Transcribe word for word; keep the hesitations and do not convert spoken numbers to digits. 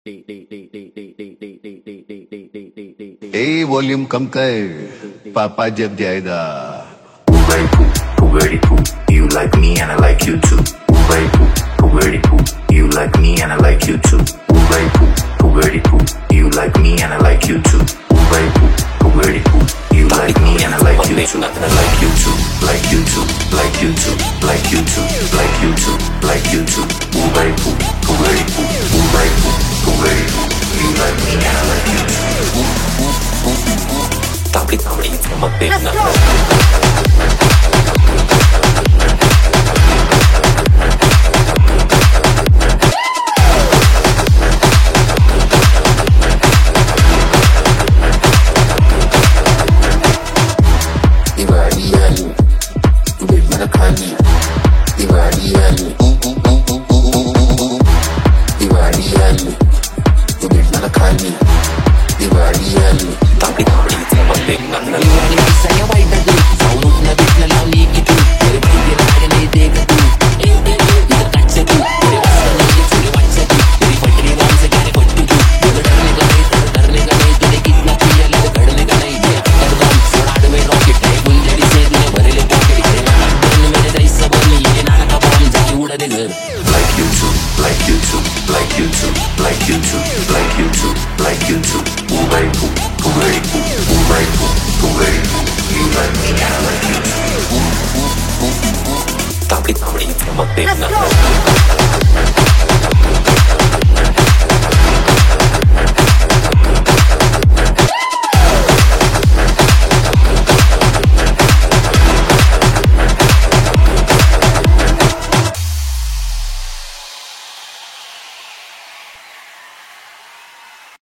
ए volume कम कर, पापा जग जाएगा. Poogadi poo, poogadi poo, you like me and I like you too. Poogadi poo, poogadi poo, you like me and I like you too. Poogadi poo, poogadi poo, you like me and I like you too. Poogadi poo, poogadi poo, you like me and I like you too. I like you too, like you too, like you too, like you too, like you too, like you too. Poogadi poo, poogadi poo, poogadi poo, poogadi poo, you like me and I like you too. Tapi tapi sama pena. Like you too, like you too, like you too, like you too, like you too, like you too. Poogadi poo, poogadi poo, poogadi poo, poogadi poo. You like me and I like you too. Tapi tapi sama pena.